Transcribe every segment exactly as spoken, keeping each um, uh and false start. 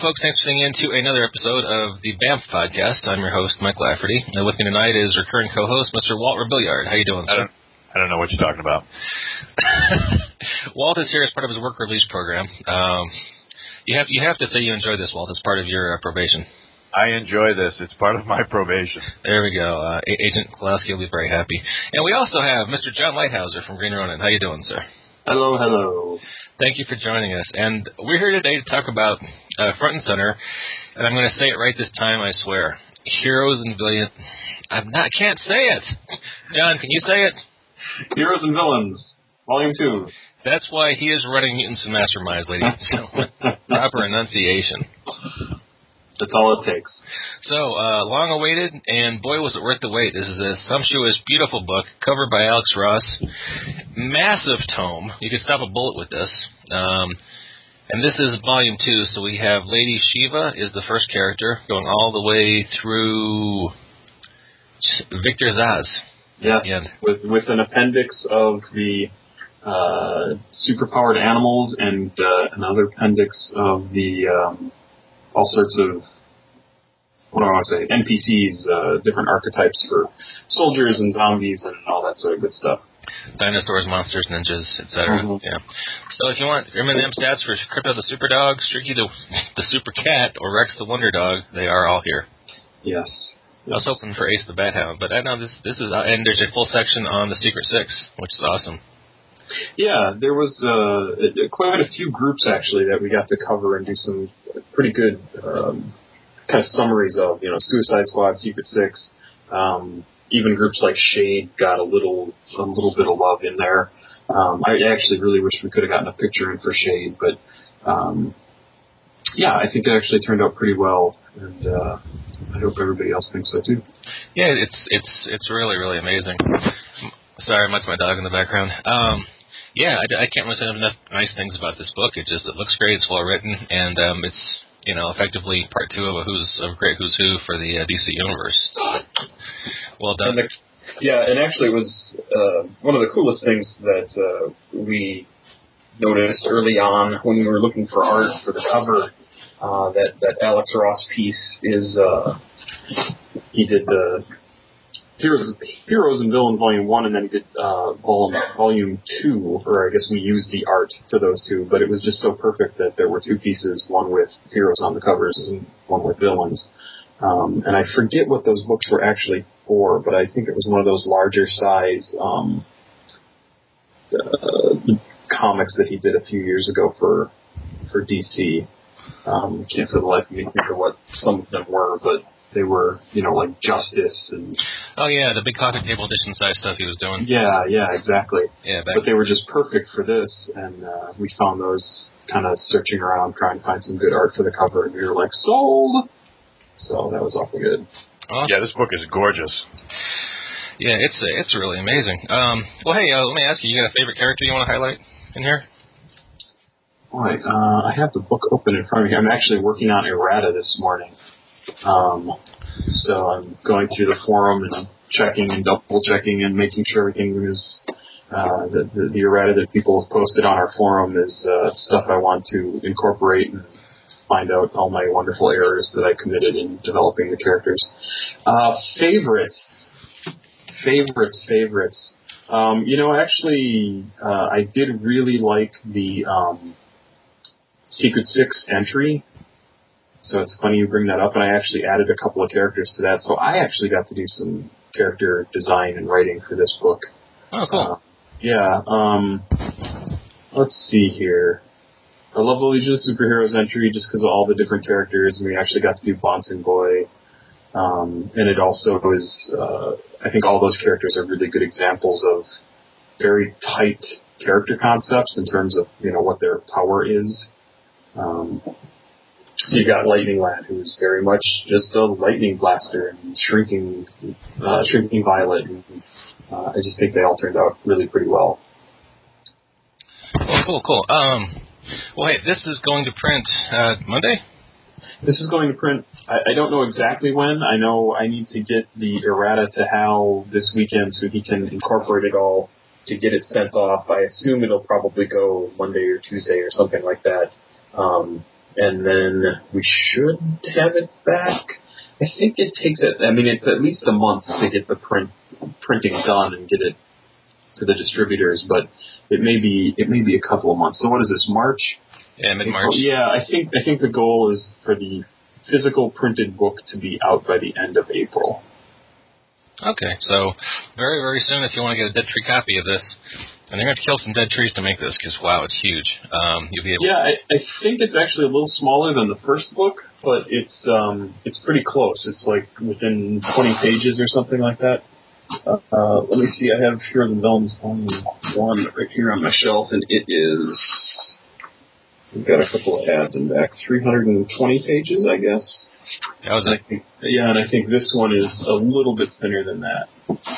Folks, thanks for tuning in to another episode of the B A M F podcast. I'm your host, Mike Lafferty. And with me tonight is recurring co-host, Mister Walt Rebillard. How you doing, sir? I don't, I don't know what you're talking about. Walt is here as part of his work release program. Um, you have you have to say you enjoy this, Walt. It's part of your uh, probation. I enjoy this. It's part of my probation. There we go. Uh, A- Agent Kowalski will be very happy. And we also have Mister John Lighthouser from Green Ronin. How you doing, sir? Hello, hello. Thank you for joining us. And we're here today to talk about uh, front and center, and I'm going to say it right this time, I swear. Heroes and Villains. I'm not, I can't say it. John, can you say it? Heroes and Villains, Volume two. That's why he is running Mutants and Masterminds, ladies and gentlemen. Proper enunciation. That's all it takes. So, uh, long awaited, and boy was it worth the wait. This is a sumptuous, beautiful book, covered by Alex Ross. Massive tome. You could stop a bullet with this. Um, and this is volume two, so we have Lady Shiva is the first character, going all the way through Victor Zsasz. Yes, with, with an appendix of the uh, superpowered animals and uh, another appendix of the um, all sorts of, what do I want to say, N P Cs, uh, different archetypes for soldiers and zombies and all that sort of good stuff. Dinosaurs, monsters, ninjas, et cetera. Mm-hmm. Yeah. So if you want M and M stats for Crypto the Super Dog, Streaky the, the Super Cat, or Rex the Wonder Dog, they are all here. Yes. I was hoping for Ace the Bat Hound, but I know this this is, uh, and there's a full section on the Secret Six, which is awesome. Yeah, there was uh, quite a few groups actually that we got to cover and do some pretty good um, kind of summaries of. You know, Suicide Squad, Secret Six. Um, even groups like Shade got a little a little bit of love in there. Um, I actually really wish we could have gotten a picture in for Shade, but um, yeah, I think it actually turned out pretty well, and uh, I hope everybody else thinks so too. Yeah, it's it's it's really really amazing. Sorry, I'm with my dog in the background. Um, yeah, I, I can't really say enough nice things about this book. It just it looks great. It's well written, and um, it's you know effectively part two of a who's of great who's who for the uh, D C universe. Well done. And the, yeah, and actually it was uh, one of the coolest things that uh, we noticed early on when we were looking for art for the cover. Uh, that that Alex Ross piece is uh, he did the Heroes Heroes and Villains Volume One, and then he did uh, Volume Volume Two, or I guess we used the art for those two. But it was just so perfect that there were two pieces, one with heroes on the covers and one with villains. Um, and I forget what those books were actually for, but I think it was one of those larger size um, uh, comics that he did a few years ago for for D C. Um, can't for the life of me think of what some of them were, but they were, you know, like Justice and... Oh, yeah, the big coffee table edition size stuff he was doing. Yeah, yeah, exactly. Yeah, but they were just perfect for this, and uh, we found those kind of searching around trying to find some good art for the cover, and we were like, sold! So that was awfully good. Awesome. Yeah, this book is gorgeous. Yeah, it's it's really amazing. Um, well, hey, uh, let me ask you, you got a favorite character you want to highlight in here? All right, uh, I have the book open in front of me. I'm actually working on errata this morning. Um, so I'm going through the forum and checking and double checking and making sure everything is, uh, the, the, the errata that people have posted on our forum is uh, stuff I want to incorporate and find out all my wonderful errors that I committed in developing the characters. Uh, favorites. Favorites, favorites. Um, you know, actually, uh, I did really like the um, Secret Six entry. So it's funny you bring that up, and I actually added a couple of characters to that. So I actually got to do some character design and writing for this book. Oh, cool. Uh, yeah. Um, let's see here. I love the Legion of Superheroes entry just because of all the different characters, and we actually got to do Bonson Boy. Um, and it also is, uh, I think all those characters are really good examples of very tight character concepts in terms of, you know, what their power is. Um, you got Lightning Lad, who's very much just a lightning blaster and shrinking, uh, shrinking violet. And, uh, I just think they all turned out really pretty well. Cool, cool, cool. Um, well, hey, this is going to print uh, Monday? This is going to print, I, I don't know exactly when. I know I need to get the errata to Hal this weekend so he can incorporate it all to get it sent off. I assume it'll probably go Monday or Tuesday or something like that. Um, and then we should have it back. I think it takes it. I mean, it's at least a month to get the print printing done and get it to the distributors, but it may be it may be a couple of months. So what is this, March? Yeah, mid-March. Yeah, I think I think the goal is for the physical printed book to be out by the end of April. Okay, so very, very soon if you want to get a Dead Tree copy of this. And they're going to have to kill some dead trees to make this because, wow, it's huge. Um, you'll be able yeah, I, I think it's actually a little smaller than the first book, but it's um, it's pretty close. It's like within twenty pages or something like that. Uh, uh, let me see. I have Heroes and Villains Volume one right here on my shelf, and it is... We've got a couple of ads in back. three hundred twenty pages, I guess. That was it. I think, yeah, and I think this one is a little bit thinner than that.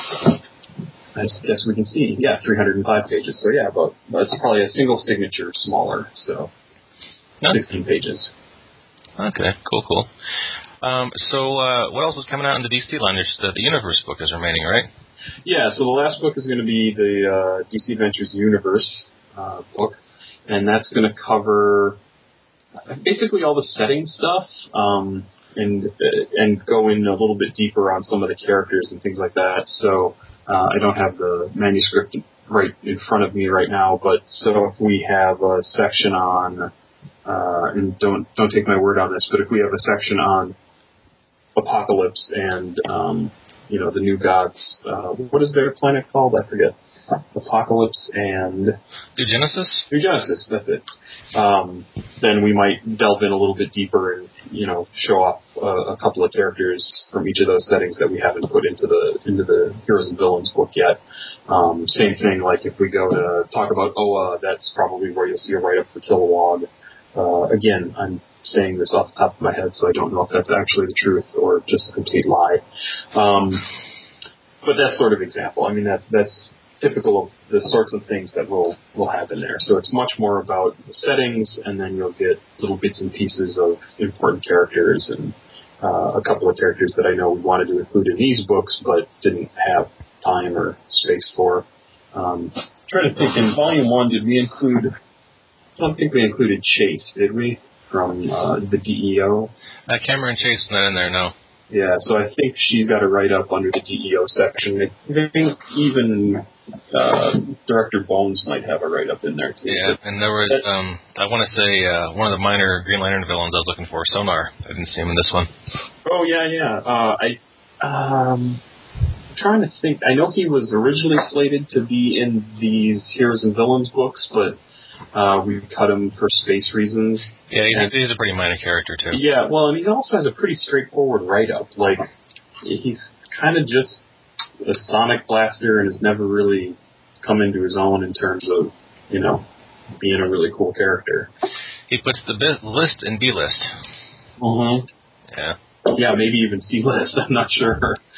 I guess we can see, yeah, three hundred five pages. So, yeah, about, it's probably a single signature smaller, so Huh? sixteen pages. Okay, cool, cool. Um, so uh, what else is coming out in the D C line? There's the, the Universe book is remaining, right? Yeah, so the last book is going to be the uh, D C Adventures Universe uh, book, and that's going to cover basically all the setting stuff um, and uh, and go in a little bit deeper on some of the characters and things like that. So uh, I don't have the manuscript right in front of me right now, but so if we have a section on, uh, and don't don't take my word on this, but if we have a section on Apocalypse and um, you know the New Gods, uh, what is their planet called? I forget. Apocalypse and New Genesis? New Genesis, that's it. Um, then we might delve in a little bit deeper and, you know, show off uh, a couple of characters from each of those settings that we haven't put into the into the Heroes and Villains book yet. Um, same thing, like if we go to talk about Oa, that's probably where you'll see a write-up for Kilowog. Uh, again, I'm saying this off the top of my head, so I don't know if that's actually the truth or just a complete lie. Um, but that's sort of example. I mean, that, that's typical of the sorts of things that we'll, we'll have in there. So it's much more about the settings, and then you'll get little bits and pieces of important characters and uh, a couple of characters that I know we wanted to include in these books but didn't have time or space for. Um, trying to think, in Volume one, did we include, I don't think we included Chase, did we, from uh, the D E O? Uh, Cameron Chase is not in there, no. Yeah, so I think she's got a write-up under the D E O section. I think even uh, Director Bones might have a write-up in there, too. Yeah, and there was, um, I want to say, uh, one of the minor Green Lantern villains I was looking for, Sonar. I didn't see him in this one. Oh, yeah, yeah. Uh, I, um, I'm trying to think. I know he was originally slated to be in these Heroes and Villains books, but uh, we cut him for space reasons. Yeah, he's, and, he's a pretty minor character, too. Yeah, well, and he also has a pretty straightforward write-up. Like, he's kind of just a sonic blaster and has never really come into his own in terms of, you know, being a really cool character. He puts the bi- list in B-list. Mm-hmm. Yeah. Yeah, maybe even C-list. I'm not sure.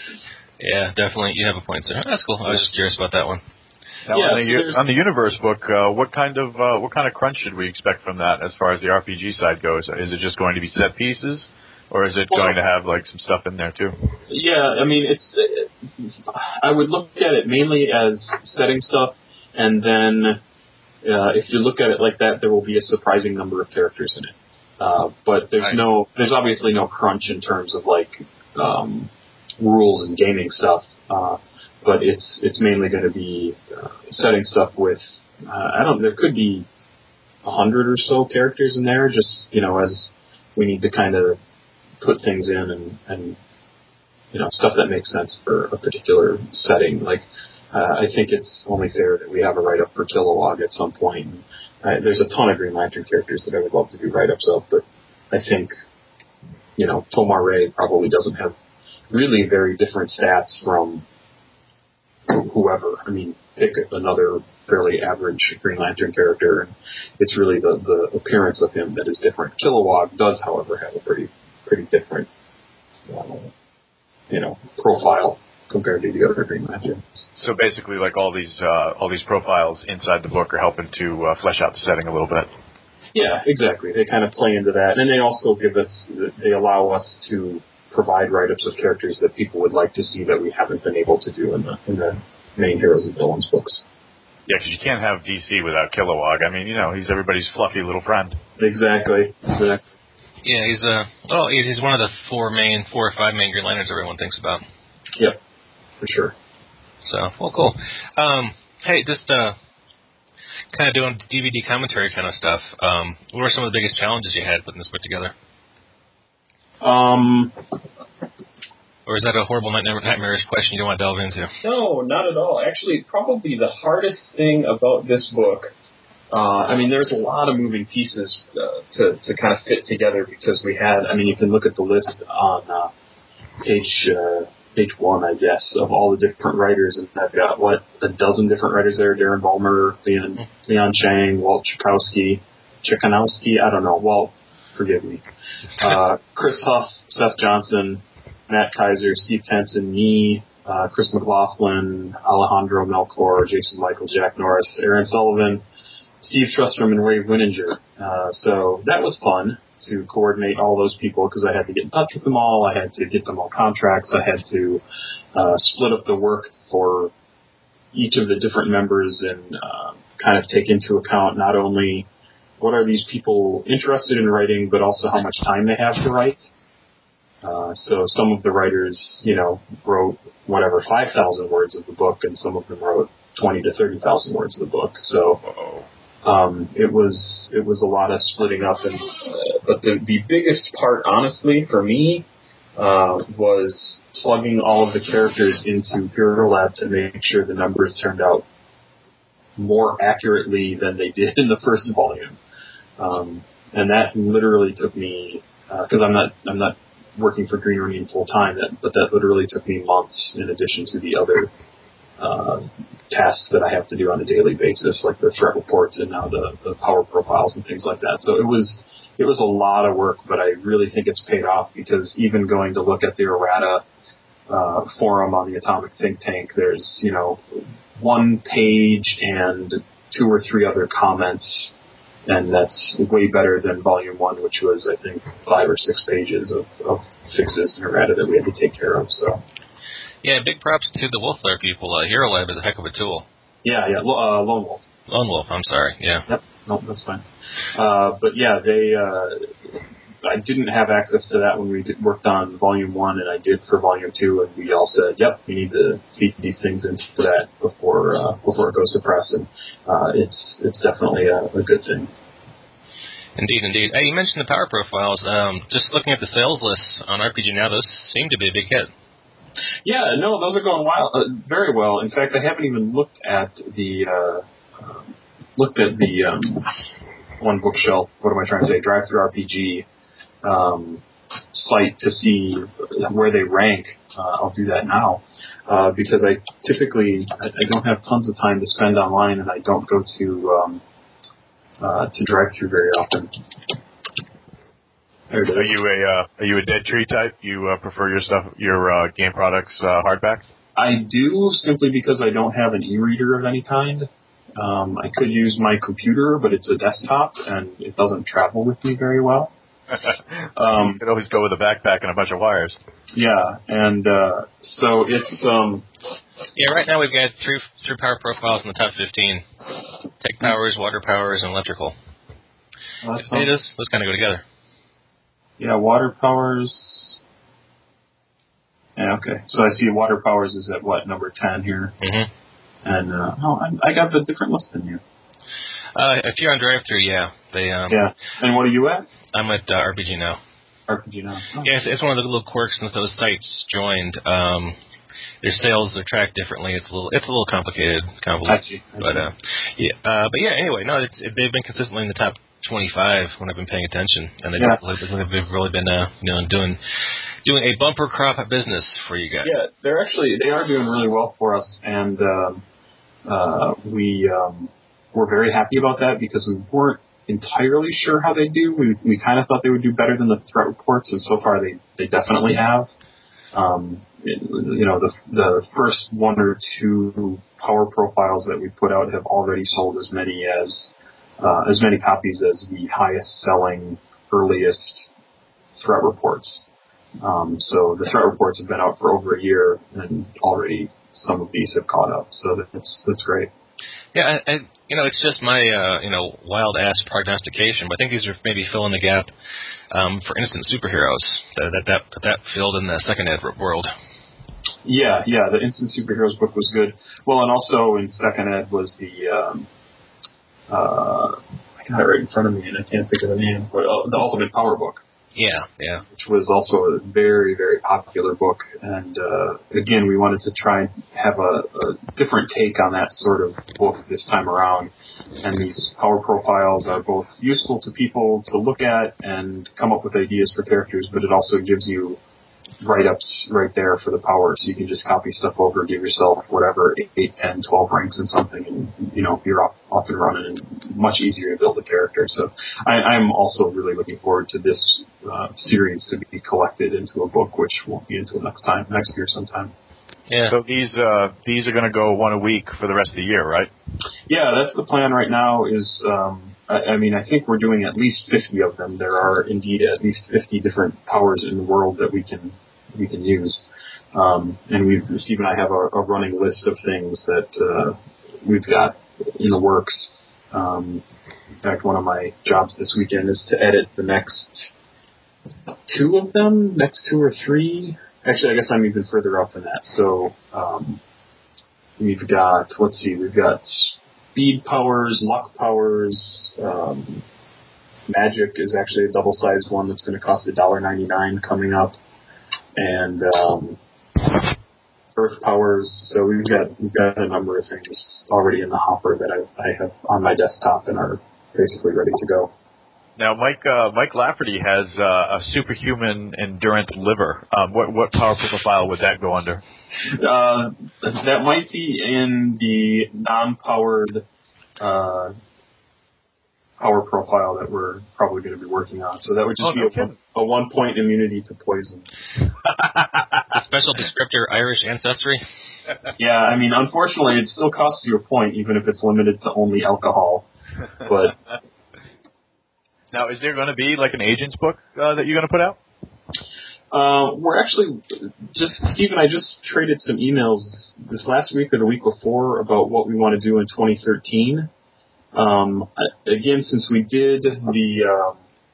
Yeah, definitely. You have a point there. That's cool. I was just curious about that one. Now, Yeah, on, the, so on the Universe book, uh, what kind of uh, what kind of crunch should we expect from that as far as the R P G side goes? Is it just going to be set pieces, or is it Well, going to have like some stuff in there too? Yeah, I mean, it's. It, I would look at it mainly as setting stuff, and then uh, if you look at it like that, there will be a surprising number of characters in it. Uh, but there's Right. no, there's obviously no crunch in terms of like um, rules and gaming stuff. Uh, but it's it's mainly going to be uh, setting stuff with. Uh, I don't. There could be a hundred or so characters in there, just you know, as we need to kind of put things in and, and you know, stuff that makes sense for a particular setting. Like, uh, I think it's only fair that we have a write-up for Kilowog at some point. And, uh, there's a ton of Green Lantern characters that I would love to do write-ups of, but I think, you know, Tomar Ray probably doesn't have really very different stats from whoever. I mean, pick another fairly average Green Lantern character, and it's really the, the appearance of him that is different. Kilowog does, however, have a pretty pretty different, uh, you know, profile compared to the other Green Lanterns. So basically, like all these uh, all these profiles inside the book are helping to uh, flesh out the setting a little bit. Yeah, exactly. They kind of play into that, and they also give us, they allow us to provide write-ups of characters that people would like to see that we haven't been able to do in the in the main Heroes and Villains books. Yeah, because you can't have D C without Kilowog. I mean, you know, he's everybody's fluffy little friend. Exactly. Exactly. Yeah, he's uh oh he's one of the four main, four or five main Green Lanterns everyone thinks about. Yep, for sure. So, well, cool. Um, hey, just uh, kind of doing D V D commentary kind of stuff. Um, what were some of the biggest challenges you had putting this book together? Um. Or is that a horrible nightmare, nightmarish question you don't want to delve into? No, not at all. Actually, probably the hardest thing about this book, Uh, I mean, there's a lot of moving pieces uh, to to kind of fit together because we had. I mean, you can look at the list on uh, page uh, page one, I guess, of all the different writers, and I've got what a dozen different writers there: Darren Bulmer, Leon Leon Chang, Walt Chakowski, Chikanowski. I don't know. Walt, forgive me. Uh, Chris Huff, Seth Johnson, Matt Kaiser, Steve Tenson, me, uh, Chris McLaughlin, Alejandro Melchor, Jason Michael, Jack Norris, Aaron Sullivan, Steve Trustrom, and Ray Winninger. Uh, so that was fun to coordinate all those people because I had to get in touch with them all. I had to get them all contracts. I had to uh, split up the work for each of the different members and uh, kind of take into account not only what are these people interested in writing, but also how much time they have to write. Uh, so some of the writers, you know, wrote whatever five thousand words of the book, and some of them wrote twenty to thirty thousand words of the book. So um, it was it was a lot of splitting up. And uh, but the the biggest part, honestly, for me, uh, was plugging all of the characters into Hero Lab to make sure the numbers turned out more accurately than they did in the first volume. Um, and that literally took me because uh, I'm not I'm not working for Green Ronin full time, that, but that literally took me months in addition to the other uh, tasks that I have to do on a daily basis, like the threat reports and now the, the power profiles and things like that. So it was it was a lot of work, but I really think it's paid off because even going to look at the errata uh, forum on the Atomic Think Tank, there's you know one page and two or three other comments. And that's way better than Volume One, which was, I think, five or six pages of, of fixes and errata that we had to take care of. So, yeah, big props to the Wolf Lair people. Uh, Hero Lab is a heck of a tool. Yeah, yeah, uh, Lone Wolf. Lone Wolf. I'm sorry. Yeah. Yep. No, that's fine. Uh, but yeah, they. Uh, I didn't have access to that when we did, worked on Volume One, and I did for Volume Two, and we all said, "Yep, we need to feed these things into that before uh, before it goes to press." And uh, it's it's definitely a, a good thing. Indeed, indeed. Hey, you mentioned the power profiles. Um, just looking at the sales lists on R P G Now, those seem to be a big hit. Yeah, no, those are going wild, uh, very well. In fact, I haven't even looked at the uh, uh, looked at the um, one bookshelf. What am I trying to say? Drive Through R P G um, site to see where they rank. Uh, I'll do that now uh, because I typically I, I don't have tons of time to spend online, and I don't go to um, uh, to Drive Through very often. Are you a uh, are you a dead tree type? You uh, prefer your stuff, your uh, game products uh, hardback? I do, simply because I don't have an e-reader of any kind. Um, I could use my computer, but it's a desktop and it doesn't travel with me very well. um, you could always go with a backpack and a bunch of wires. Yeah, and uh, so it's um. Yeah, right now we've got three three power profiles in the top fifteen: tech powers, water powers, and electrical. Uh, Hey, those those kind of go together. Yeah, water powers. Yeah, okay. So I see water powers is at what, number ten here? Mm-hmm. And uh, oh, I, I got a different list than you. Uh, if you're on drive-through, yeah, they. Um, yeah. And what are you at? I'm at uh, R P G Now. R P G Now. Oh. Yeah, it's, it's one of the little quirks since those sites joined. Um, their sales are tracked differently. It's a little, it's a little complicated, convoluted. I see. I see. But uh, yeah, uh, but yeah. Anyway, no, it's, it, they've been consistently in the top twenty-five when I've been paying attention, and they've, yeah. they've really been, uh, you know, doing doing a bumper crop of business for you guys. Yeah, they're actually they are doing really well for us, and um, uh, we um, we're very happy about that because we weren't entirely sure how they do. We we kind of thought they would do better than the threat reports, and so far they they definitely have. Um, it, you know, the the first one or two power profiles that we put out have already sold as many as uh, as many copies as the highest selling earliest threat reports. Um, so the threat reports have been out for over a year, and already some of these have caught up. So that's that's great. Yeah, I, I, you know, it's just my, uh, you know, wild-ass prognostication, but I think these are maybe filling the gap um, for instant superheroes that that, that that filled in the second ed world. Yeah, yeah, the Instant Superheroes book was good. Well, and also in second ed was the, um, uh, I got it right in front of me and I can't think of the name, but uh, the Ultimate Power book. Yeah, yeah. Which was also a very, very popular book. And, uh, again, we wanted to try and have a, a different take on that sort of book this time around. And these power profiles are both useful to people to look at and come up with ideas for characters, but it also gives you write-ups right there for the power, so you can just copy stuff over, give yourself whatever, eight, ten, twelve ranks in something, and, you know, you're off, off and running, and much easier to build a character. So I, I'm also really looking forward to this uh, series to be collected into a book, which won't be until next time, next year sometime. Yeah. So these uh, these are going to go one a week for the rest of the year, right? Yeah, that's the plan right now. Is um, I, I mean, I think we're doing at least fifty of them. There are indeed at least fifty different powers in the world that we can we can use, um, and we've Steve and I have a, a running list of things that uh, we've got in the works. Um, in fact, one of my jobs this weekend is to edit the next two of them, next two or three. Actually, I guess I'm even further up than that. So um, we've got, let's see, we've got speed powers, luck powers, um, magic is actually a double-sized one that's going to cost one dollar ninety-nine coming up, and um, earth powers. So we've got we've got a number of things already in the hopper that I, I have on my desktop and are basically ready to go. Now, Mike uh, Mike Lafferty has uh, a superhuman endurance liver. Um, what what power profile would that go under? Uh, that might be in the non-powered uh, power profile that we're probably going to be working on. So that would just oh, be no a, a one-point immunity to poison. A special descriptor, Irish ancestry? Yeah, I mean, unfortunately, it still costs you a point, even if it's limited to only alcohol. But now, is there going to be like an agent's book uh, that you're going to put out? Uh, we're actually just, Steve and I just traded some emails this last week or the week before about what we want to do in twenty thirteen. Um, again, since we did the, uh,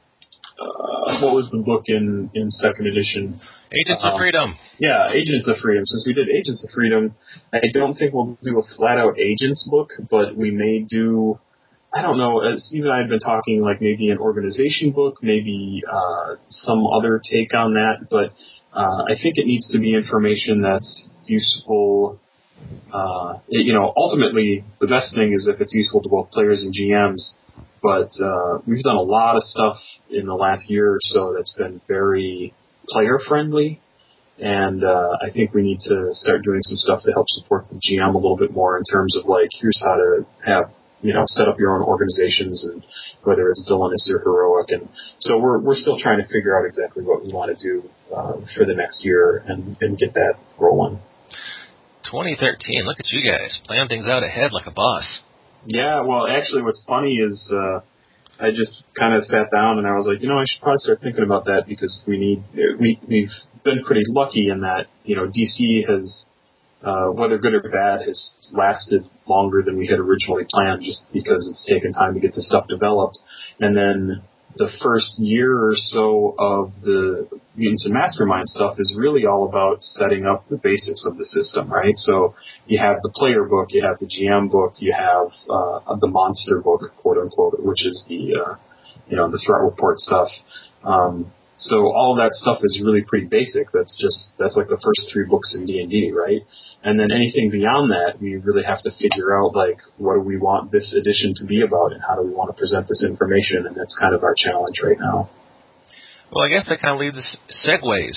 uh, what was the book in, in second edition? Agents um, of Freedom. Yeah, Agents of Freedom. Since we did Agents of Freedom, I don't think we'll do a flat-out Agents book, but we may do, I don't know, as Steve and I had been talking, like maybe an organization book, maybe uh, some other take on that, but uh, I think it needs to be information that's useful. Uh, it, you know, ultimately, the best thing is if it's useful to both players and G Ms, but uh, we've done a lot of stuff in the last year or so that's been very player-friendly, and uh, I think we need to start doing some stuff to help support the G M a little bit more in terms of, like, here's how to have, you know, set up your own organizations, and whether it's villainous or heroic. And so we're we're still trying to figure out exactly what we want to do uh, for the next year and, and get that rolling. twenty thirteen, look at you guys, planning things out ahead like a boss. Yeah, well, actually what's funny is uh, I just kind of sat down and I was like, you know, I should probably start thinking about that because we need, we, we've been pretty lucky in that, you know, D C has, uh, whether good or bad, has lasted longer than we had originally planned just because it's taken time to get the stuff developed. And then the first year or so of the Mutants and Mastermind stuff is really all about setting up the basics of the system, right? So you have the player book, you have the G M book, you have uh, the monster book, quote unquote, which is the, uh, you know, the threat report stuff. Um, so all of that stuff is really pretty basic. That's just, that's like the first three books in D and D, right? And then anything beyond that, we really have to figure out, like, what do we want this edition to be about and how do we want to present this information, and that's kind of our challenge right now. Well, I guess that kind of leads segues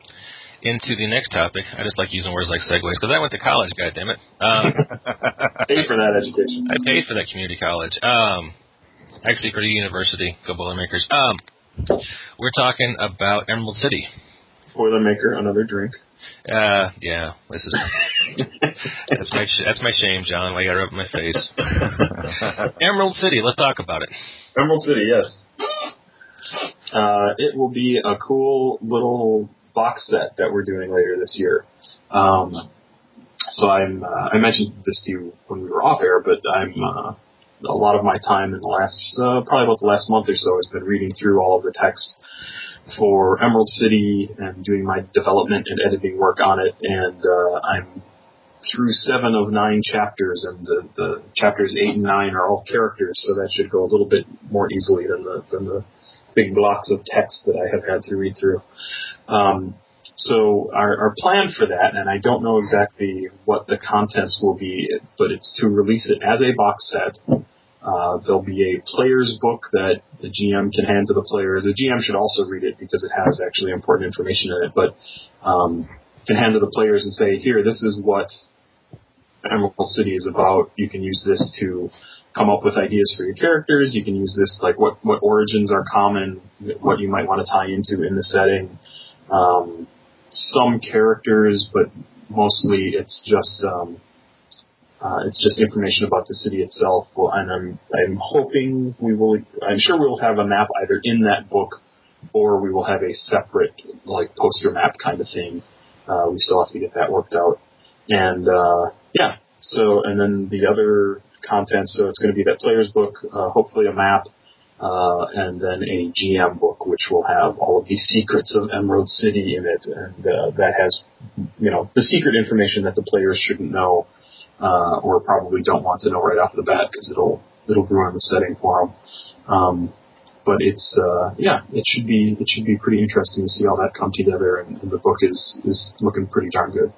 into the next topic. I just like using words like segues because I went to college, goddammit. Um, paid for that education. I paid for that community college. Um, actually, Purdue University, go Boilermakers. Um, we're talking about Emerald City. Boilermaker, another drink. Uh, yeah, this is that's my that's my shame, John. I got it up in my face. Emerald City, let's talk about it. Emerald City, yes. Uh, it will be a cool little box set that we're doing later this year. Um, so I'm, uh, I mentioned this to you when we were off air, but I'm, uh, a lot of my time in the last, uh, probably about the last month or so has been reading through all of the text for Emerald City and doing my development and editing work on it, and, uh, I'm through seven of nine chapters, and the, the chapters eight and nine are all characters, so that should go a little bit more easily than the, than the big blocks of text that I have had to read through. Um, so our, our plan for that, and I don't know exactly what the contents will be, but it's to release it as a box set. Uh, there'll be a player's book that the G M can hand to the player. The G M should also read it because it has actually important information in it, but um, can hand to the players and say, here, this is what Emerald City is about. You can use this to come up with ideas for your characters. You can use this, like what, what origins are common, what you might want to tie into in the setting. Um, some characters, but mostly it's just um, uh, it's just information about the city itself. Well, and I'm I'm hoping we will. I'm sure we will have a map either in that book, or we will have a separate like poster map kind of thing. Uh, we still have to get that worked out. And uh, yeah, so and then the other content. So it's going to be that player's book, uh, hopefully a map. Uh, and then a G M book, which will have all of the secrets of Emerald City in it, and uh, that has, you know, the secret information that the players shouldn't know, uh, or probably don't want to know right off the bat because it'll it'll ruin the setting for them. Um, but it's uh, yeah, it should be it should be pretty interesting to see all that come together, and, and the book is is looking pretty darn good.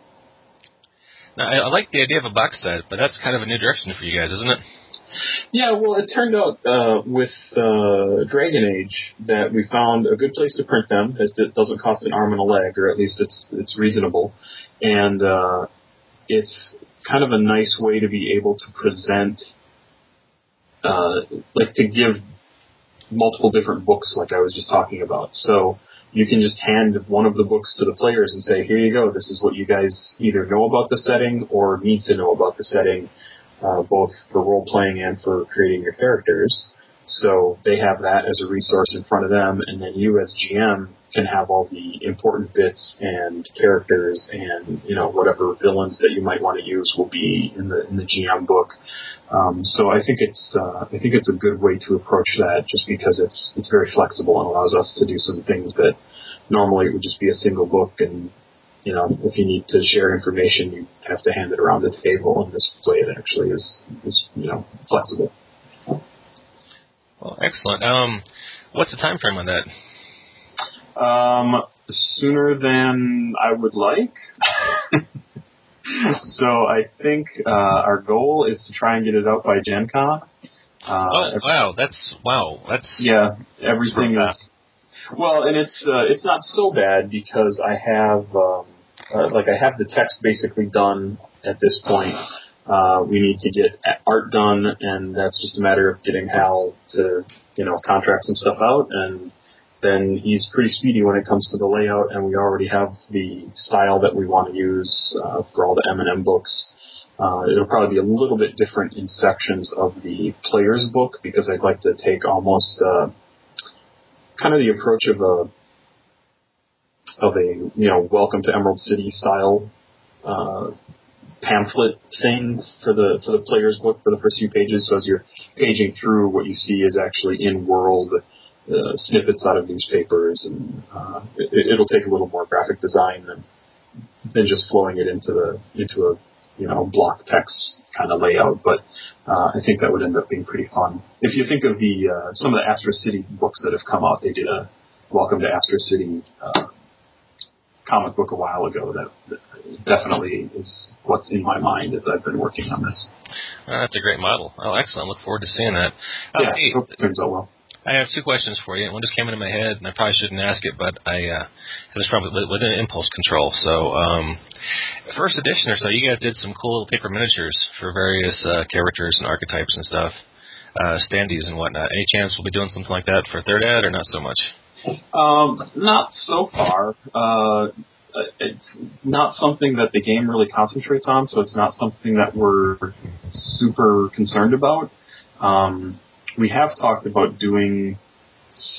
Now, I, I like the idea of a box set, but that's kind of a new direction for you guys, isn't it? Yeah, well, it turned out uh, with uh, Dragon Age that we found a good place to print them. It doesn't cost an arm and a leg, or at least it's it's reasonable, and uh, it's kind of a nice way to be able to present, uh, like to give multiple different books, like I was just talking about. So you can just hand one of the books to the players and say, "Here you go. This is what you guys either know about the setting or need to know about the setting." Uh, both for role-playing and for creating your characters. So they have that as a resource in front of them, and then you as G M can have all the important bits and characters and, you know, whatever villains that you might want to use will be in the in the G M book. Um, so I think it's uh, I think it's a good way to approach that, just because it's it's very flexible and allows us to do some things that normally it would just be a single book, and you know, if you need to share information, you have to hand it around the table, and this way it actually is, is you know, flexible. Well, excellent. Um, what's the time frame on that? Um, sooner than I would like. So I think uh, our goal is to try and get it out by Gen Con. Uh, oh, wow. That's, wow. That's... Yeah, everything is... Well, and it's uh, it's not so bad because I have um, uh, like I have the text basically done at this point. Uh, we need to get art done, and that's just a matter of getting Hal to you know contract some stuff out, and then he's pretty speedy when it comes to the layout. And we already have the style that we want to use uh, for all the M and M books. Uh, it'll probably be a little bit different in sections of the player's book because I'd like to take almost. Uh, kind of the approach of a of a you know Welcome to Emerald City style uh, pamphlet thing for the for the player's book for the first few pages. So as you're paging through, what you see is actually in world uh, snippets out of newspapers, and uh, it, it'll take a little more graphic design than than just flowing it into the into a you know block text kind of layout. But Uh, I think that would end up being pretty fun. If you think of the uh, some of the Astro City books that have come out, they did a Welcome to Astro City uh, comic book a while ago. That, that definitely is what's in my mind as I've been working on this. Uh, that's a great model. Oh, excellent. Look forward to seeing that. Uh, yeah, hey, hope it turns out well. I have two questions for you. One just came into my head, and I probably shouldn't ask it, but I uh, it was probably within impulse control. So, um, first edition or so, you guys did some cool little paper miniatures for various uh, characters and archetypes and stuff, uh, standees and whatnot. Any chance we'll be doing something like that for third ed, or not so much? Um, not so far. Uh, it's not something that the game really concentrates on, so it's not something that we're super concerned about. Um, we have talked about doing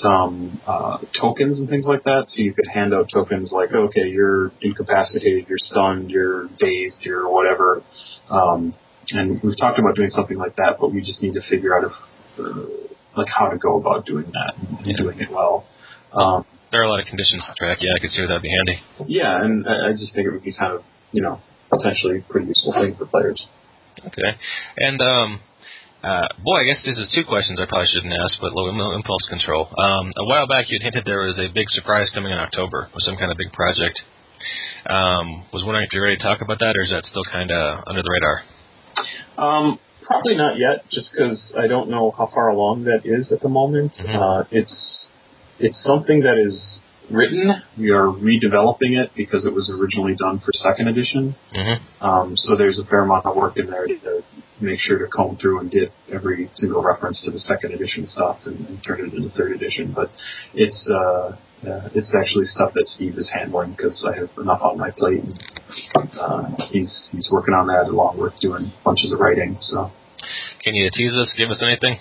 some uh, tokens and things like that. So you could hand out tokens like, okay, you're incapacitated, you're stunned, you're dazed, you're whatever. Um, and we've talked about doing something like that, but we just need to figure out if, uh, like how to go about doing that and, and yeah. doing it well. Um, there are a lot of conditions to track. Yeah, I could see where that'd be handy. Yeah, and I, I just think it would be kind of, you know, potentially a pretty useful thing for players. Okay. And, um, uh, boy, I guess this is two questions I probably shouldn't ask, but low impulse control. Um, a while back you had hinted there was a big surprise coming in October with some kind of big project. Um, was wondering if you're ready to talk about that, or is that still kind of under the radar? Um, probably not yet, just because I don't know how far along that is at the moment. Mm-hmm. Uh, it's it's something that is written. We are redeveloping it because it was originally done for second edition. Mm-hmm. Um, so there's a fair amount of work in there to make sure to comb through and get every single reference to the second edition stuff and, and turn it into third edition. But it's uh, uh, it's actually stuff that Steve is handling because I have enough on my plate. And, uh, he's he's working on that along with doing bunches of writing. So, can you tease us? Give us anything?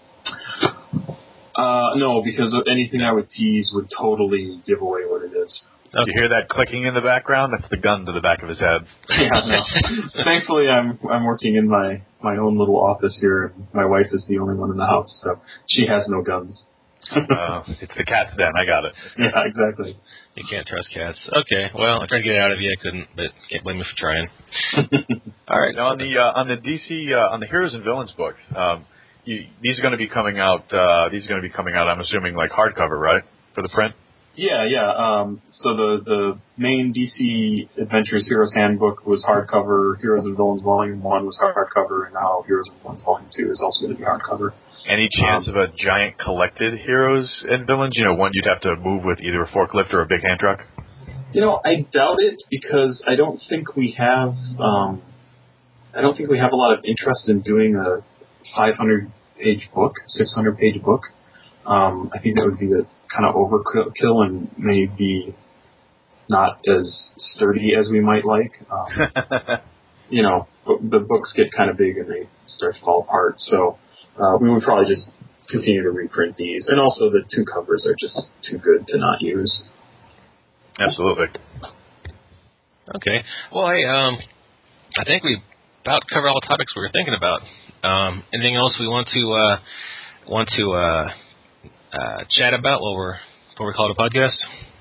Uh, no, because anything I would tease would totally give away what it is. Okay. You hear that clicking in the background? That's the gun to the back of his head. Yeah, no. Thankfully, I'm I'm working in my, my own little office here, and my wife is the only one in the house, so she has no guns. uh, it's the cat's den. I got it. Yeah, exactly. You can't trust cats. Okay, well, I tried to get it out of you. I couldn't, but can't blame me for trying. All right, now on the uh, on the D C uh, on the Heroes and Villains book. Um, You, these are going to be coming out. Uh, these are going to be coming out. I'm assuming like hardcover, right, for the print? Yeah, yeah. Um, so the the main D C Adventures Heroes Handbook was hardcover. Heroes and Villains Volume One was hardcover, and now Heroes and Villains Volume Two is also going to be hardcover. Any chance um, of a giant collected Heroes and Villains? You know, one you'd have to move with either a forklift or a big hand truck. You know, I doubt it because I don't think we have. Um, I don't think we have a lot of interest in doing a five hundred page book, six hundred page book. Um, I think that would be a kind of overkill and maybe not as sturdy as we might like. Um, you know, the books get kind of big and they start to fall apart. So uh, we would probably just continue to reprint these. And also the two covers are just too good to not use. Absolutely. Okay. Well, I um, I think we about covered all the topics we were thinking about. Um, anything else we want to uh, want to uh, uh, chat about while we're before we call it a podcast?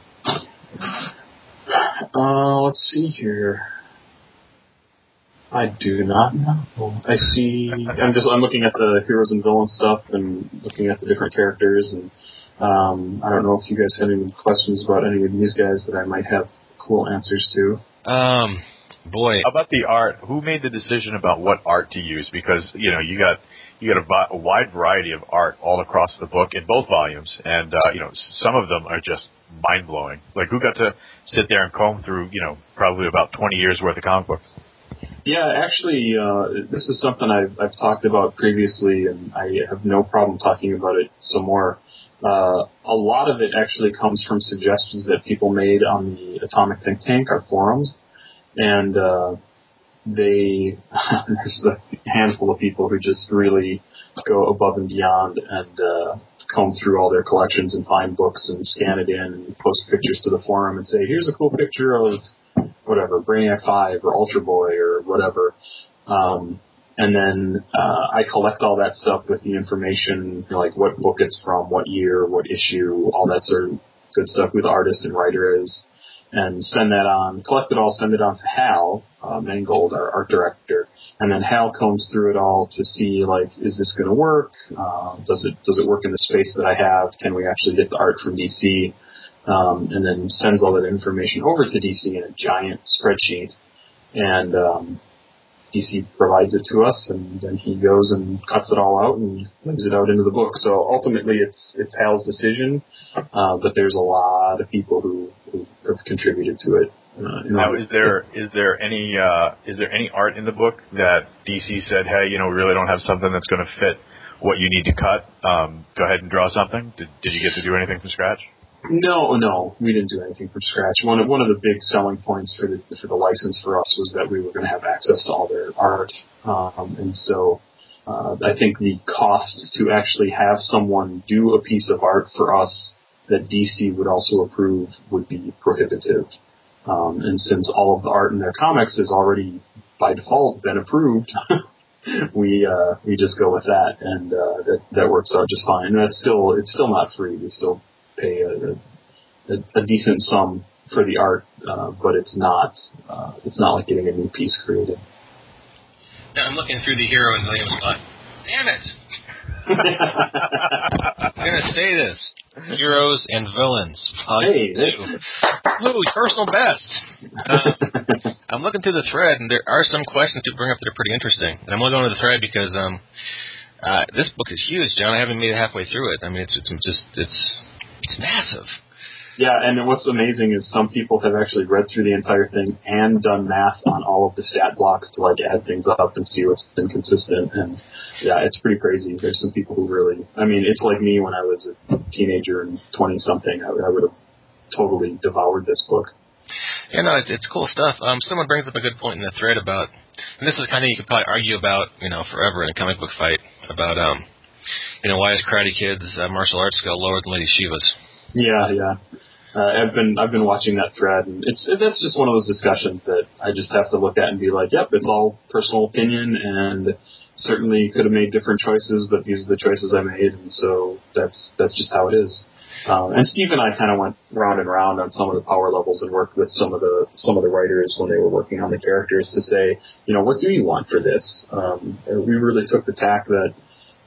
Uh, let's see here. I do not know. I see. I'm just. I'm looking at the heroes and villains stuff and looking at the different characters, and um, I don't know if you guys have any questions about any of these guys that I might have cool answers to. Um. Boy, how about the art? Who made the decision about what art to use? Because you know you got you got a, a wide variety of art all across the book in both volumes, and uh, you know some of them are just mind blowing. Like who got to sit there and comb through you know probably about twenty years worth of comic books? Yeah, actually, uh, this is something I've, I've talked about previously, and I have no problem talking about it some more. Uh, a lot of it actually comes from suggestions that people made on the Atomic Think Tank, our forums. And uh, they, there's a handful of people who just really go above and beyond and uh, comb through all their collections and find books and scan it in and post pictures to the forum and say, here's a cool picture of whatever, Brainiac five or Ultra Boy or whatever. Um, and then uh, I collect all that stuff with the information, you know, like what book it's from, what year, what issue, all that sort of good stuff, who the artist and writer is. And send that on, collect it all, send it on to Hal uh, Mangold, our art director, and then Hal combs through it all to see, like, is this going to work? Uh, does it does it work in the space that I have? Can we actually get the art from D C? Um, and then sends all that information over to D C in a giant spreadsheet, and um, D C provides it to us, and then he goes and cuts it all out and lays it out into the book. So ultimately, it's it's Hal's decision, uh, but there's a lot of people who, who have contributed to it. Uh, now, is there is there any uh, is there any art in the book that D C said, hey, you know, we really don't have something that's going to fit what you need to cut? Um, go ahead and draw something. Did Did you get to do anything from scratch? No, no, we didn't do anything from scratch. One of one of the big selling points for the for the license for us was that we were going to have access to all their art, um, and so uh, I think the cost to actually have someone do a piece of art for us that D C would also approve would be prohibitive. Um, and since all of the art in their comics has already, by default, been approved, we uh, we just go with that, and uh, that that works out just fine. And that's still it's still not free. We still pay a, a, a decent sum for the art, uh, but it's not uh, it's not like getting a new piece created. Now I'm looking through the Hero and Williams spot. Damn it! I'm gonna say this: Heroes and Villains. Hey, Ooh, personal best. Uh, I'm looking through the thread, and there are some questions to bring up that are pretty interesting. And I'm only going to the thread because um, uh, this book is huge, John. I haven't made it halfway through it. I mean, it's, it's just it's it's massive. Yeah, and what's amazing is some people have actually read through the entire thing and done math on all of the stat blocks to like add things up and see what's inconsistent. And yeah, it's pretty crazy. There's some people who really, I mean, it's like me when I was a teenager and twenty something. I, I would have totally devoured this book. Yeah, no, it's, it's cool stuff. Um, someone brings up a good point in the thread about, and this is kind of you could probably argue about, you know, forever in a comic book fight about, um, you know, why is Karate Kid's uh, martial arts skill lower than Lady Shiva's? Yeah, yeah. Uh, I've been I've been watching that thread, and it's that's just one of those discussions that I just have to look at and be like, yep, it's all personal opinion, and certainly could have made different choices, but these are the choices I made, and so that's that's just how it is. Um, and Steve and I kind of went round and round on some of the power levels and worked with some of the some of the writers when they were working on the characters to say, you know, what do you want for this? Um, and we really took the tack that.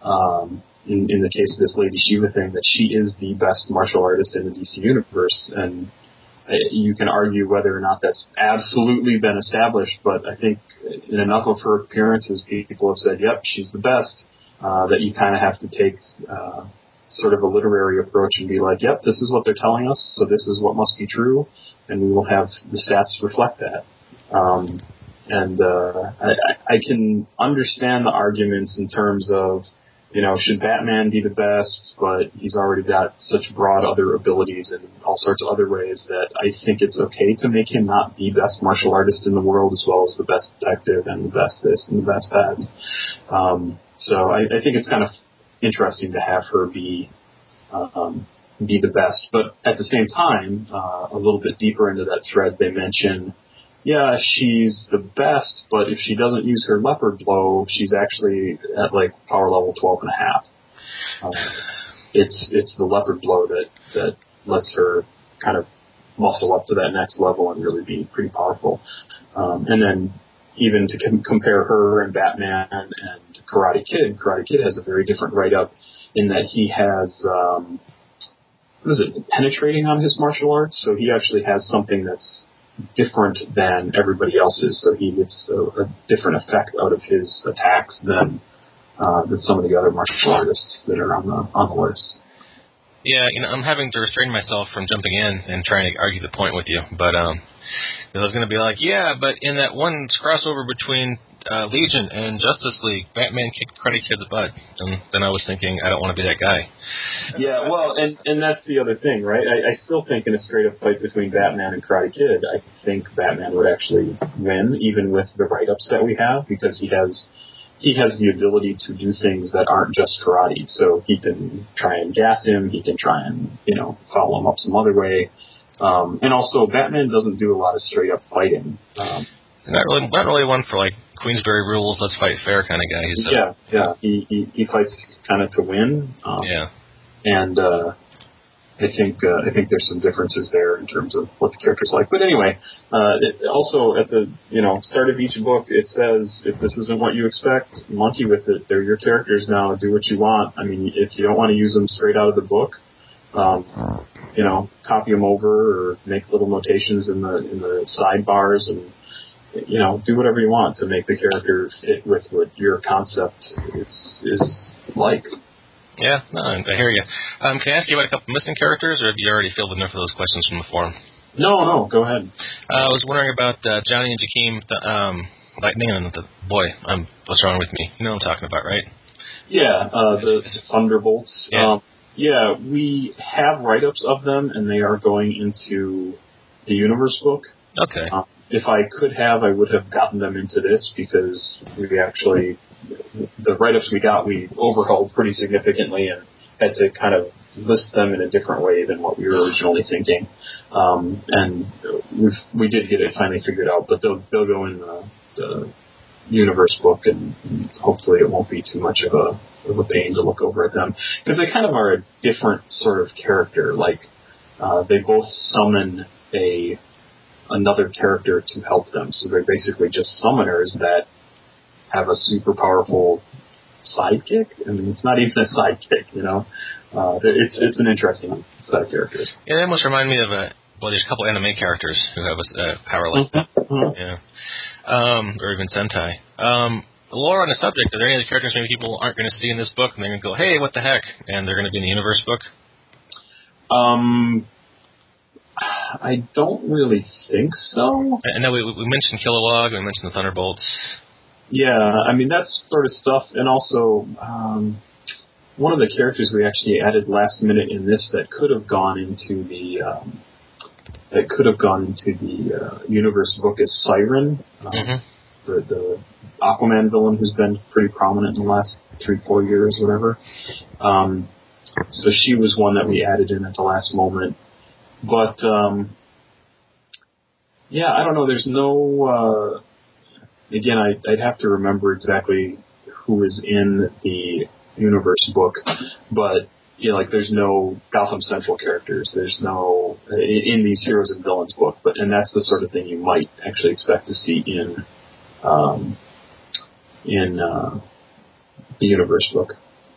Um, In, in the case of this Lady Shiva thing, that she is the best martial artist in the D C universe, and you can argue whether or not that's absolutely been established, but I think in enough of her appearances, people have said, yep, she's the best, uh, that you kind of have to take uh, sort of a literary approach and be like, yep, this is what they're telling us, so this is what must be true, and we will have the stats reflect that. Um, and uh, I, I can understand the arguments in terms of, you know, should Batman be the best, but he's already got such broad other abilities in all sorts of other ways that I think it's okay to make him not the best martial artist in the world as well as the best detective and the best this and the best that. Um, so I, I think it's kind of interesting to have her be um, be the best. But at the same time, uh, a little bit deeper into that thread, they mention, yeah, she's the best, but if she doesn't use her leopard blow, she's actually at like power level twelve and a half. Um, it's it's the leopard blow that, that lets her kind of muscle up to that next level and really be pretty powerful. Um, and then even to com- compare her and Batman and Karate Kid, Karate Kid has a very different write-up in that he has, um, what is it, penetrating on his martial arts. So he actually has something that's different than everybody else's, so he gets a, a different effect out of his attacks than uh, than some of the other martial artists that are on the on the list. Yeah, you know, I'm having to restrain myself from jumping in and trying to argue the point with you, but um, I was going to be like, yeah, but in that one crossover between uh, Legion and Justice League, Batman kicked Karate Kid's butt, and then I was thinking, I don't want to be that guy. Yeah, well, and, and that's the other thing, right? I, I still think in a straight-up fight between Batman and Karate Kid, I think Batman would actually win, even with the write-ups that we have, because he has he has the ability to do things that aren't just karate. So he can try and gas him, he can try and, you know, follow him up some other way. Um, and also, Batman doesn't do a lot of straight-up fighting. Um, not really, not really one for, like, Queensberry rules, let's fight fair kind of guy. He's a, yeah, yeah. He, he, he fights kind of to win. Um, yeah. And uh, I think uh, I think there's some differences there in terms of what the character's like. But anyway, uh, it, also at the you know start of each book, it says if this isn't what you expect, monkey with it. They're your characters now. Do what you want. I mean, if you don't want to use them straight out of the book, um, you know, copy them over or make little notations in the in the sidebars, and you know, do whatever you want to make the character fit with what your concept is is like. Yeah, no, I hear you. Um, can I ask you about a couple missing characters, or have you already filled enough of those questions from the forum? No, no, go ahead. Uh, I was wondering about uh, Johnny and Jakeem, the, um, Lightning, and the boy. Um, what's wrong with me? You know what I'm talking about, right? Yeah, uh, the Thunderbolts. Yeah. Um, yeah, we have write-ups of them, and they are going into the Universe book. Okay. Um, if I could have, I would have gotten them into this, because we actually the write-ups we got, we overhauled pretty significantly and had to kind of list them in a different way than what we were originally thinking. Um, and we we did get it finally figured out, but they'll they'll go in the, the universe book, and, and hopefully it won't be too much of a of a pain to look over at them, because they kind of are a different sort of character. Like uh, they both summon a another character to help them, so they're basically just summoners that have a super powerful sidekick. I mean, it's not even a sidekick, you know. Uh, it's it's an interesting set of characters. Yeah, they almost remind me of a well, there's a couple anime characters who have a uh, power like that. Mm-hmm. Yeah, um, or even Sentai. Um, lore on the subject. Are there any other characters maybe people aren't going to see in this book, and they're going to go, "Hey, what the heck?" and they're going to be in the universe book? Um, I don't really think so. I know we, we mentioned Kilowog, we mentioned the Thunderbolts. Yeah, I mean, that's sort of stuff, and also um, one of the characters we actually added last minute in this that could have gone into the um, that could have gone into the uh, universe book is Siren, um, mm-hmm. the, the Aquaman villain who's been pretty prominent in the last three, four years, whatever. Um, so she was one that we added in at the last moment. But, um, yeah, I don't know. There's no, uh, again, I, I'd have to remember exactly who is in the universe book, but, you know, like there's no Gotham Central characters. There's no, in, in these Heroes and Villains book, but, and that's the sort of thing you might actually expect to see in, um, in, uh, the universe book.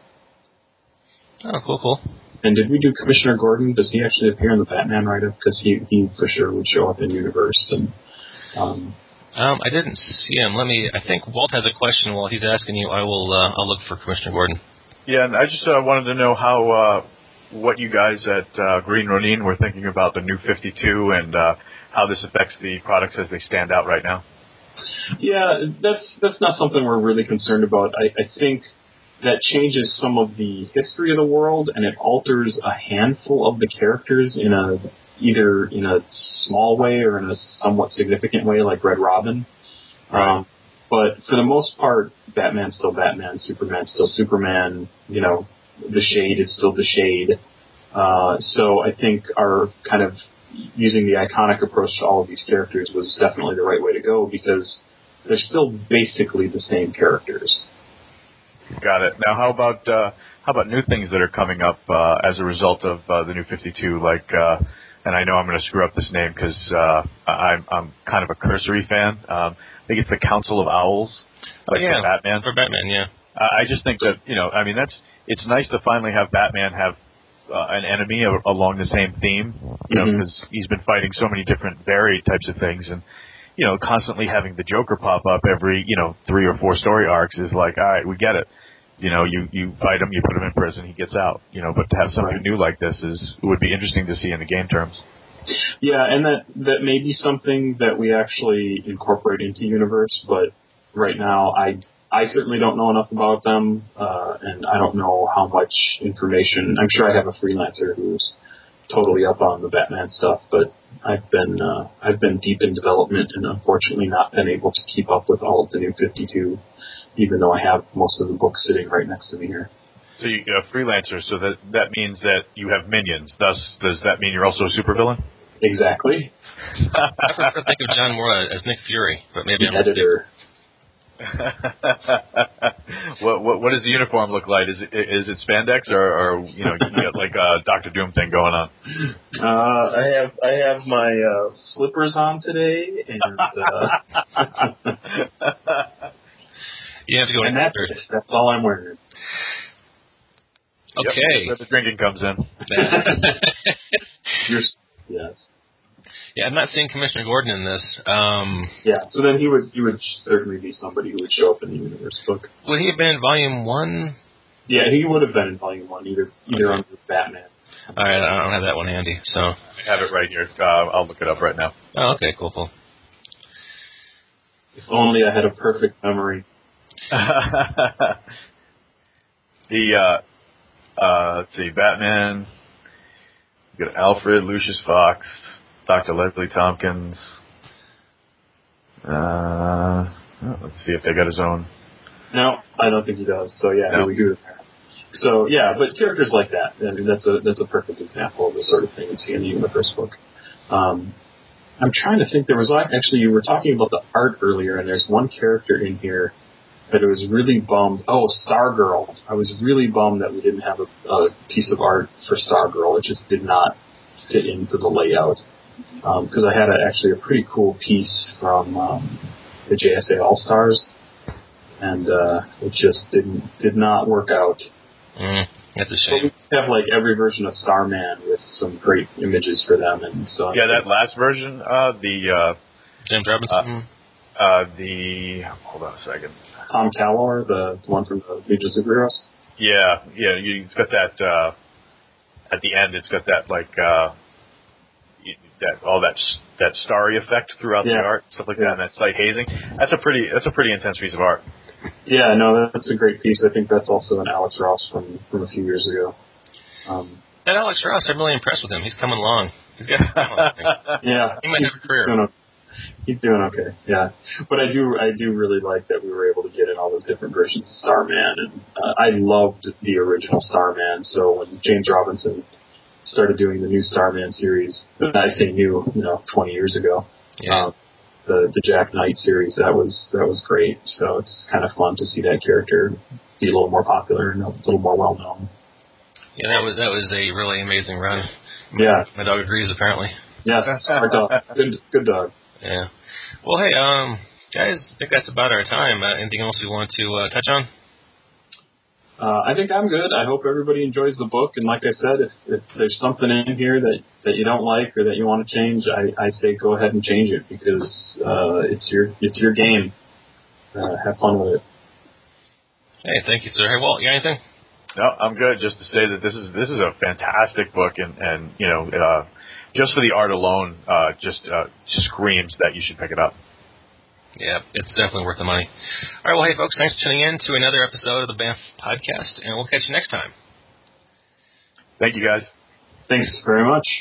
Oh, cool, cool. And did we do Commissioner Gordon? Does he actually appear in the Batman write-up? Because he, he for sure would show up in Universe. And um, um, I didn't see him. Let me. I think Walt has a question. While he's asking you, I will. Uh, I'll look for Commissioner Gordon. Yeah, and I just uh, wanted to know how uh, what you guys at uh, Green Ronin were thinking about the new fifty-two and uh, how this affects the products as they stand out right now. Yeah, that's that's not something we're really concerned about. I, I think that changes some of the history of the world, and it alters a handful of the characters in a either in a small way or in a somewhat significant way, like Red Robin. Right. Um, but for the most part, Batman's still Batman, Superman's still Superman. You know, the Shade is still the Shade. Uh, so I think our kind of using the iconic approach to all of these characters was definitely the right way to go, because they're still basically the same characters. Got it. Now, how about uh, how about new things that are coming up uh, as a result of uh, the new fifty-two? Like, uh, and I know I'm going to screw up this name because uh, I'm I'm kind of a cursory fan. Um, I think it's the Council of Owls, like oh, yeah, for Batman. For Batman, yeah. Uh, I just think that you know, I mean, that's it's nice to finally have Batman have uh, an enemy a- along the same theme, you know, because mm-hmm. he's been fighting so many different varied types of things, and you know, constantly having the Joker pop up every you know three or four story arcs is like, all right, we get it. You know, you, you fight him, you put him in prison, he gets out. You know, but to have something right. new like this is would be interesting to see in the game terms. Yeah, and that that may be something that we actually incorporate into Universe, but right now I I certainly don't know enough about them, uh, and I don't know how much information. I'm sure I have a freelancer who's totally up on the Batman stuff, but I've been uh, I've been deep in development and unfortunately not been able to keep up with all of the new fifty-two. Even though I have most of the books sitting right next to me here. So you're a freelancer, so that that means that you have minions. Thus, does that mean you're also a supervillain? Exactly. I prefer to think of John more as Nick Fury, but maybe the I'm editor. what, what what does the uniform look like? Is it is it spandex or, or you know you got like a Doctor Doom thing going on? Uh, I have I have my uh, slippers on today, and uh, you have to go. And that's it. That's all I'm wearing. Okay. Yep, where the drinking comes in. You're, yes. Yeah, I'm not seeing Commissioner Gordon in this. Um, yeah, so then he would he would certainly be somebody who would show up in the universe book. Would he have been in Volume One? Yeah, he would have been in Volume One, either either okay. under Batman. All right, I don't have that one handy, so I have it right here. Uh, I'll look it up right now. Oh, okay, cool, cool. If only I had a perfect memory. the uh, uh, let's see, Batman. You got Alfred, Lucius Fox, Doctor Leslie Tompkins. Uh, oh, let's see if they got his own No, I don't think he does. So yeah, No. he would do it. So yeah, but characters like that, I mean, that's a that's a perfect example of the sort of thing you see in the first book. Um, I'm trying to think. There was actually you were talking about the art earlier, and there's one character in here that I was really bummed. Oh, Stargirl. I was really bummed that we didn't have a, a piece of art for Stargirl. It just did not fit into the layout because um, I had a, actually a pretty cool piece from um, the J S A All Stars, and uh, it just didn't did not work out. Mm, that's a But shame. we have like every version of Starman with some great images for them, and so Yeah, that last version, uh, the uh, James Robinson. uh, uh, the hold on a second. Tom Callor, the one from the Legion of Superheroes. Yeah, yeah, you, it's got that uh, at the end. It's got that like uh, that all that that starry effect throughout Yeah. the art, stuff like Yeah. that, and that slight hazing. That's a pretty that's a pretty intense piece of art. Yeah, no, that's a great piece. I think that's also an Alex Ross from, from a few years ago. Um, That Alex Ross, I'm really impressed with him. He's coming along. He's got talent. yeah, He might have a career. He's doing, he's doing okay. Yeah, but I do I do really like that we were able to get in all those different versions of Starman, and uh, I loved the original Starman. So when James Robinson started doing the new Starman series, I say new, you know, twenty years ago. Yeah. Um, the the Jack Knight series, that was that was great. So it's kind of fun to see that character be a little more popular and a little more well known. Yeah, that was that was a really amazing run. Yeah. My dog agrees, apparently. Yeah, smart dog. Good, good dog. Yeah. Well, hey, um, guys, I think that's about our time. Uh, anything else you want to uh, touch on? Uh, I think I'm good. I hope everybody enjoys the book. And like I said, if, if there's something in here that, that you don't like or that you want to change, I, I say go ahead and change it because uh, it's your it's your game. Uh, have fun with it. Hey, thank you, sir. Hey, Walt, you got anything? No, I'm good. Just to say that this is this is a fantastic book, and and you know, uh, just for the art alone, uh, just uh, screams that you should pick it up. Yeah, it's definitely worth the money. All right, well, hey, folks, thanks for tuning in to another episode of the B A M F podcast, and we'll catch you next time. Thank you, guys. Thanks very much.